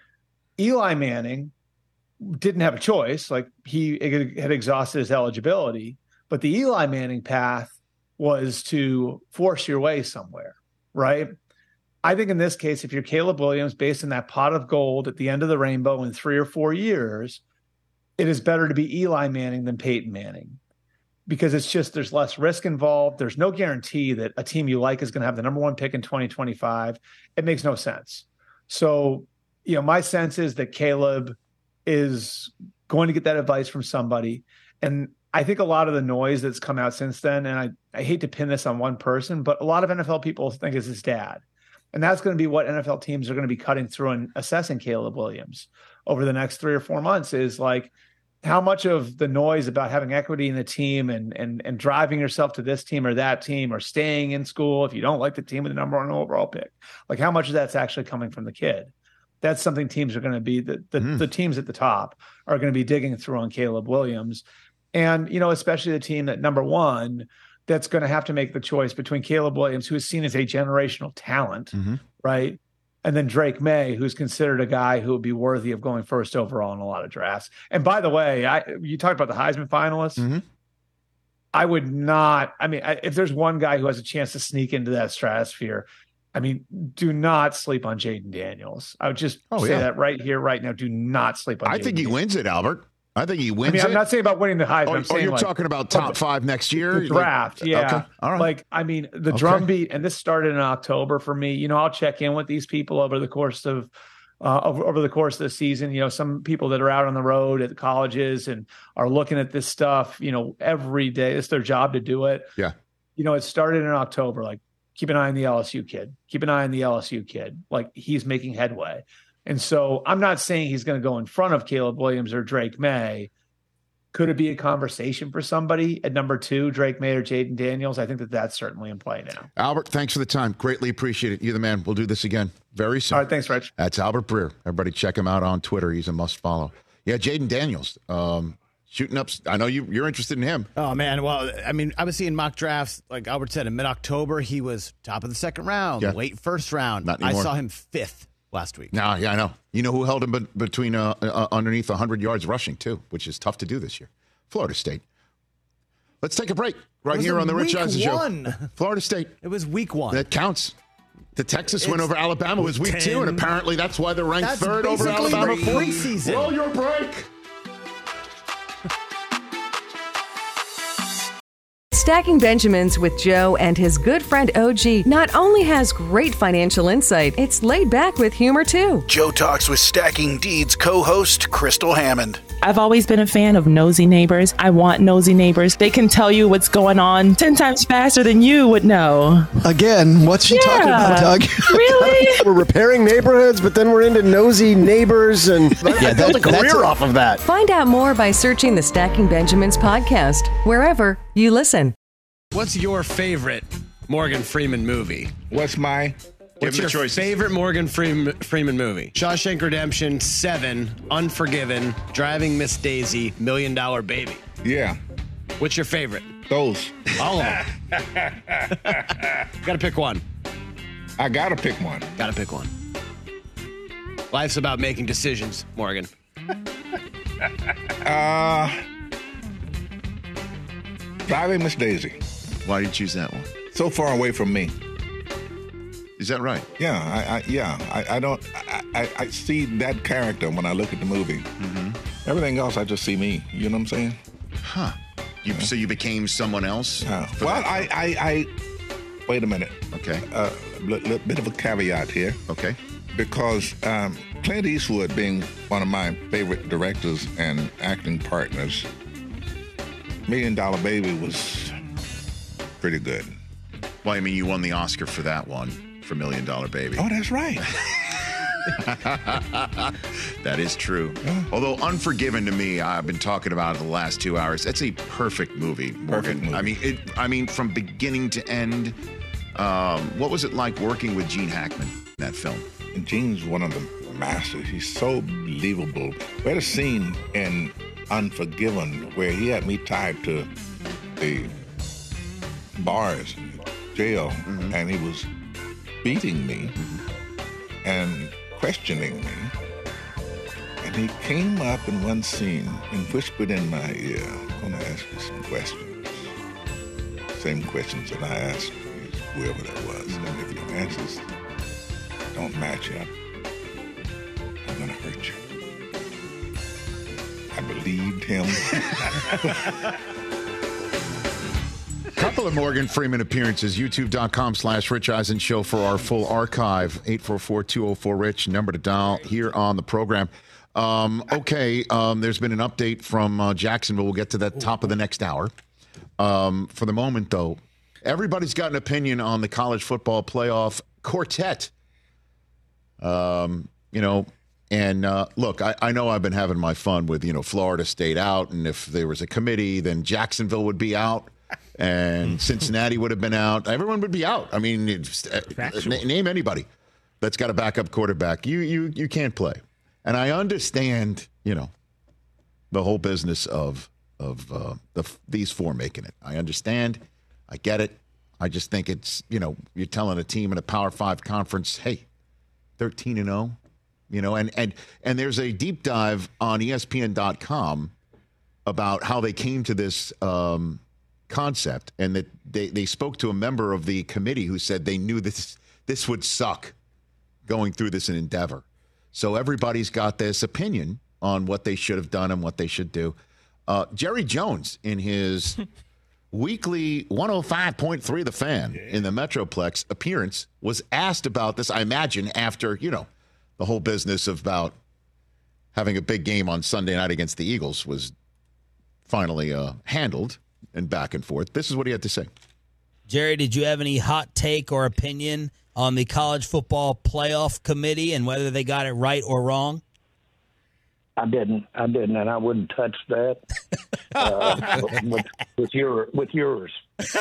Eli Manning didn't have a choice. Like he had exhausted his eligibility, but the Eli Manning path was to force your way somewhere, right? I think in this case, if you're Caleb Williams, based on that pot of gold at the end of the rainbow in three or four years, it is better to be Eli Manning than Peyton Manning, because it's just there's less risk involved. There's no guarantee that a team you like is going to have the number one pick in twenty twenty-five. It makes no sense. So, you know, my sense is that Caleb is going to get that advice from somebody. And I think a lot of the noise that's come out since then, and I, I hate to pin this on one person, but a lot of N F L people think it's his dad. And that's going to be what N F L teams are going to be cutting through and assessing Caleb Williams over the next three or four months is like how much of the noise about having equity in the team and and and driving yourself to this team or that team or staying in school if you don't like the team with the number one overall pick, like how much of that's actually coming from the kid. That's something teams are going to be the the, mm. the teams at the top are going to be digging through on Caleb Williams. And, you know, especially the team that number one, that's going to have to make the choice between Caleb Williams, who is seen as a generational talent, mm-hmm. right? And then Drake May, who's considered a guy who would be worthy of going first overall in a lot of drafts. And by the way, I you talked about the Heisman finalists. Mm-hmm. I would not, I mean, I, if there's one guy who has a chance to sneak into that stratosphere, I mean, do not sleep on Jaden Daniels. I would just oh, say yeah. that right here, right now. Do not sleep on I Jaden think he Daniels. wins it, Albert. I think he wins I mean, it. I'm not saying about winning the Heisman. Oh, I'm saying oh you're like, talking about top five next year? The draft, like, yeah. Okay. All right. Like, I mean, the okay. drumbeat, and this started in October for me. You know, I'll check in with these people over the course of uh, over, over the course of the season. You know, some people that are out on the road at the colleges and are looking at this stuff, you know, every day. It's their job to do it. Yeah. You know, it started in October. Like, keep an eye on the L S U kid. Keep an eye on the L S U kid. Like, he's making headway. And so I'm not saying he's going to go in front of Caleb Williams or Drake May. Could it be a conversation for somebody at number two, Drake May or Jaden Daniels? I think that that's certainly in play now. Albert, thanks for the time. Greatly appreciate it. You're the man. We'll do this again very soon. All right, thanks, Rich. That's Albert Breer. Everybody check him out on Twitter. He's a must follow. Yeah, Jaden Daniels, um, shooting up. I know you, you're interested in him. Oh, man. Well, I mean, I was seeing mock drafts, like Albert said, in mid-October, he was top of the second round, yeah. late first round. Not I anymore. saw him fifth last week. No, yeah, I know. You know who held him be- between uh, uh, underneath one hundred yards rushing, too, which is tough to do this year? Florida State. Let's take a break right here on the Rich Eisen one. Show. Florida State. It was week one. That counts. The Texas It's win over Alabama was week ten. two, and apparently that's why they're ranked That's third over basically Alabama. the Fourth. preseason. Roll your break. Stacking Benjamins with Joe and his good friend O G not only has great financial insight, it's laid back with humor too. Joe talks with Stacking Deeds co-host Crystal Hammond. I've always been a fan of nosy neighbors. I want nosy neighbors. They can tell you what's going on ten times faster than you would know. Again, what's she Yeah. talking about, Doug? Really? We're repairing neighborhoods, but then we're into nosy neighbors, and Yeah, I built that- a career that's a- off of that. Find out more by searching the Stacking Benjamins podcast, wherever you listen. What's your favorite Morgan Freeman movie? What's my? What's your favorite Morgan Freeman, Freeman movie? Shawshank Redemption, Seven, Unforgiven, Driving Miss Daisy, Million Dollar Baby. Yeah. What's your favorite? Those. All of them. Gotta pick one. I gotta pick one. Gotta pick one. Life's about making decisions, Morgan. Uh, Driving Miss Daisy. Why did you choose that one? So far away from me. Is that right? Yeah, I, I yeah, I, I don't. I, I, I see that character when I look at the movie. Mm-hmm. Everything else, I just see me. You know what I'm saying? Huh. You, So you became someone else? Uh, for well, that? I, I, I. Wait a minute. Okay. A uh, little bit of a caveat here. Okay. Because um, Clint Eastwood, being one of my favorite directors and acting partners, Million Dollar Baby was pretty good. Well, I mean, you won the Oscar for that one, for Million Dollar Baby. Oh, that's right. That is true. Although Unforgiven to me, I've been talking about it the last two hours. It's a perfect movie, Morgan. Perfect movie. I mean, it. I mean, from beginning to end. Um, what was it like working with Gene Hackman in that film? And Gene's one of the masters. He's so believable. We had a scene in Unforgiven where he had me tied to the bars in jail, mm-hmm. and he was beating me mm-hmm. and questioning me. And he came up in one scene and whispered in my ear, I'm going to ask you some questions. Same questions that I asked whoever that was. Mm-hmm. And if your answers don't match up, I'm going to hurt you. I believed him. Couple of Morgan Freeman appearances. YouTube.com slash Rich Eisen Show for our full archive. eight four four, two oh four, RICH, number to dial here on the program. Um, okay, um, there's been an update from uh, Jacksonville. We'll get to that top of the next hour. Um, for the moment, though, everybody's got an opinion on the college football playoff quartet. Um, you know, and uh, look, I, I know I've been having my fun with, you know, Florida State out, and if there was a committee, then Jacksonville would be out. And Cincinnati would have been out. Everyone would be out. I mean, it's, uh, n- name anybody that's got a backup quarterback. You you you can't play. And I understand, you know, the whole business of of uh, the these four making it. I understand. I get it. I just think it's, you know, you're telling a team in a Power Five conference, hey, thirteen and oh, you know, and and and there's a deep dive on E S P N dot com about how they came to this. Um, concept, and that they, they spoke to a member of the committee who said they knew this this would suck going through this endeavor. So everybody's got this opinion on what they should have done and what they should do. Uh, Jerry Jones, in his weekly one oh five point three The Fan in the Metroplex appearance, was asked about this, I imagine, after, you know, the whole business about having a big game on Sunday night against the Eagles was finally uh, handled. And back and forth. This is what he had to say. Jerry, did you have any hot take or opinion on the college football playoff committee and whether they got it right or wrong? I didn't. I didn't, and I wouldn't touch that uh, with, with your with yours.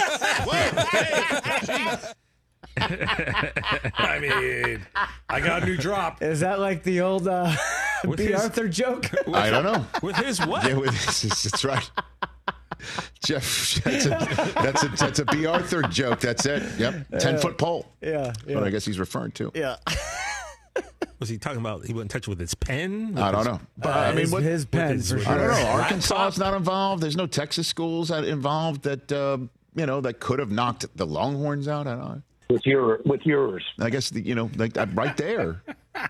I mean, I got a new drop. Is that like the old uh, B. his- Arthur joke? I don't know. With his what? Yeah, with his, that's right. Jeff, that's a, that's a that's a B. Arthur joke. That's it. Yep, ten foot pole. Yeah, That's what I guess he's referring to. Yeah. Was he talking about he wasn't in touch with his pen? With I don't his, know. But Uh, I mean, his, what, his pen, his- for with I don't sure. know. Laptop? Arkansas is not involved. There's no Texas schools that involved that uh, you know that could have knocked the Longhorns out. I don't know. With your with yours. I guess the, you know, like that right there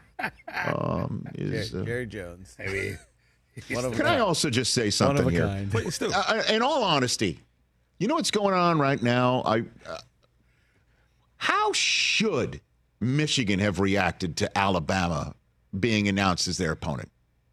um, is. Uh, Gary Jones. I mean, One of a can I kind. also just say One something of a here? kind. But still, Uh, in all honesty, you know what's going on right now? I. Uh, how should Michigan have reacted to Alabama being announced as their opponent?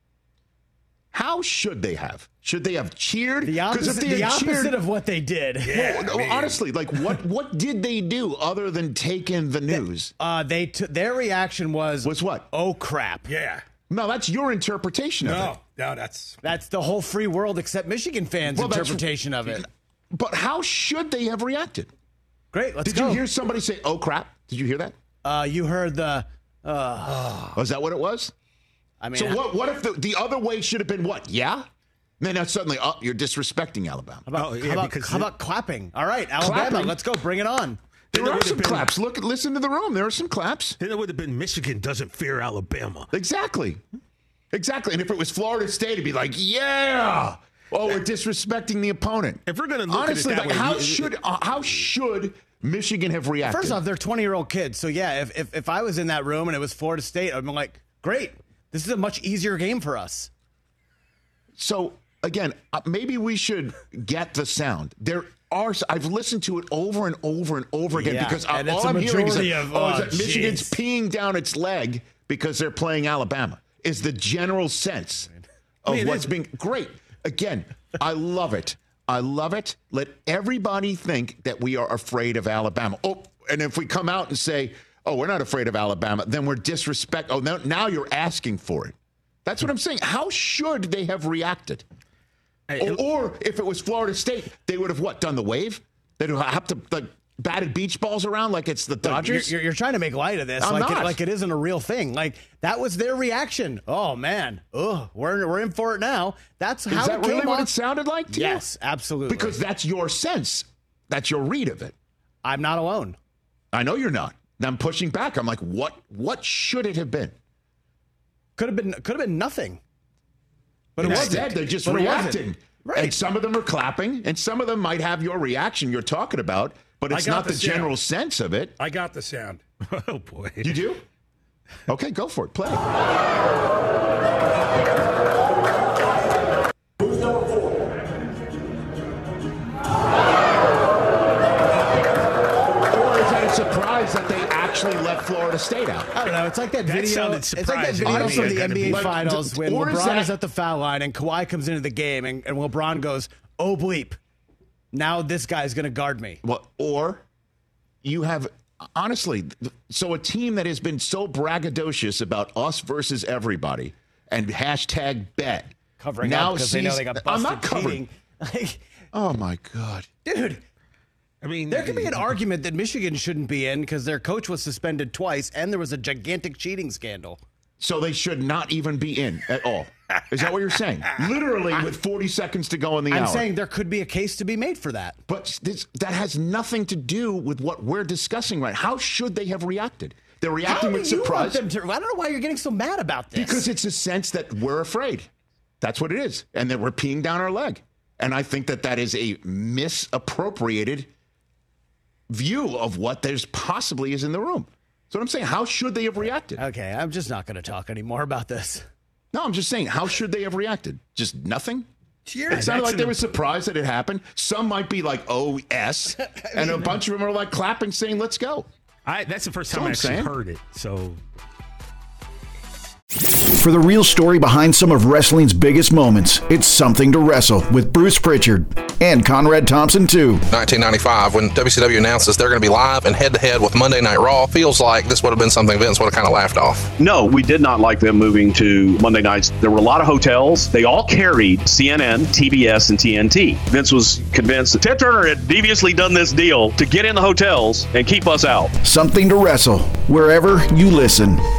How should they have? Should they have cheered? The 'Cause if opposite, they the had opposite cheered- of what they did. Well, no, honestly, like what what did they do other than take in the news? Uh, they t- their reaction was Was what? Oh crap! yeah. No, that's your interpretation of it. No, no, that's That's the whole free world except Michigan fans' Well, that's- interpretation of it. But how should they have reacted? Great, let's Did go. you hear somebody say, "Oh crap"? Did you hear that? Uh, you heard the. Uh, Was that what it was? I mean, So what? What if the, the other way should have been what? Yeah. Then now suddenly, oh, you're disrespecting Alabama. How about, Oh, yeah, how, about, because how it- about clapping? All right, Alabama, Clapping? let's go. Bring it on. There Then it are would some have been- claps. Look, listen to the room. There are some claps. then it would have been Michigan doesn't fear Alabama. Exactly. Exactly. And if it was Florida State, it'd be like, yeah. Oh, we're disrespecting the opponent. If we're going to look Honestly, at it that like, way, how you- should uh, how should Michigan have reacted? First off, they're twenty-year-old kids. So, yeah, if, if, if I was in that room and it was Florida State, I'd be like, great. This is a much easier game for us. So again, uh, maybe we should get the sound. There are. I've listened to it over and over and over again Yeah, because uh, and it's all a I'm hearing is that, majority of- oh, is oh, that Michigan's jeez. peeing down its leg because they're playing Alabama. Is the general sense of I mean, it what's is- being great. Again, I love it. I love it. Let everybody think that we are afraid of Alabama. Oh, and if we come out and say, "Oh, we're not afraid of Alabama," then we're disrespect. Oh, now, now you're asking for it. That's what I'm saying. How should they have reacted? Hey, Or, or if it was Florida State, they would have what? Done the wave? They'd have to like batted beach balls around like it's the You're, Dodgers. you're, you're trying to make light of this, I'm like it, not. like it isn't a real thing. Like that was their reaction. Oh man, ugh, we're we're in for it now. That's how Is that it came really what off. it sounded like to you? Yes, absolutely. Because that's your sense. That's your read of it. I'm not alone. I know you're not. I'm pushing back. I'm like, what? What should it have been? Could have been could have been nothing. But it Instead, wasn't. they're just But it wasn't. reacting. Right. And some of them are clapping, and some of them might have your reaction you're talking about, but I it's got not the the sound. general sense of it. I got the sound. Oh boy. You do? Okay, go for it. Play. Or is that a surprise that they actually let Florida State out? I don't know. It's like that, That video. sounded It's like that surprising video to me. from I the gotta N B A be- like, Finals d- when or is LeBron that- is at the foul line and Kawhi comes into the game and, and LeBron goes, "Oh bleep, now this guy's going to guard me." Well, or you have honestly, th- so a team that has been so braggadocious about us versus everybody and hashtag bet Covering now up because they know sees- they got busted I'm not covering. cheating. Like, Oh my God, dude. I mean, There could be an argument that Michigan shouldn't be in because their coach was suspended twice and there was a gigantic cheating scandal. so they should not even be in at all. Is that what you're saying? Literally, with forty seconds to go in the I'm hour. saying there could be a case to be made for that. But this, that has nothing to do with what we're discussing right. How should they have reacted? They're reacting How with do you want surprise them to? I don't know why you're getting so mad about this. because it's a sense that we're afraid. That's what it is, and that we're peeing down our leg. And I think that that is a misappropriated view of what there's possibly is in the room. So what I'm saying, how should they have reacted? Okay, I'm just not going to talk anymore about this. No, I'm just saying, how should they have reacted? Just nothing? Yeah, It sounded that's like they an- were surprised that it happened. Some might be like, oh, yes. And a bunch of them are like clapping, saying, let's go. I, that's the first That's time I what I'm actually saying. heard it. So For the real story behind some of wrestling's biggest moments, it's Something to Wrestle with Bruce Pritchard and Conrad Thompson, too. nineteen ninety-five, when W C W announces they're going to be live and head-to-head with Monday Night Raw, feels like this would have been something Vince would have kind of laughed off. No, we did not like them moving to Monday nights. There were a lot of hotels. They all carried C N N, T B S, and T N T. Vince was convinced that Ted Turner had deviously done this deal to get in the hotels and keep us out. Something to Wrestle, wherever you listen.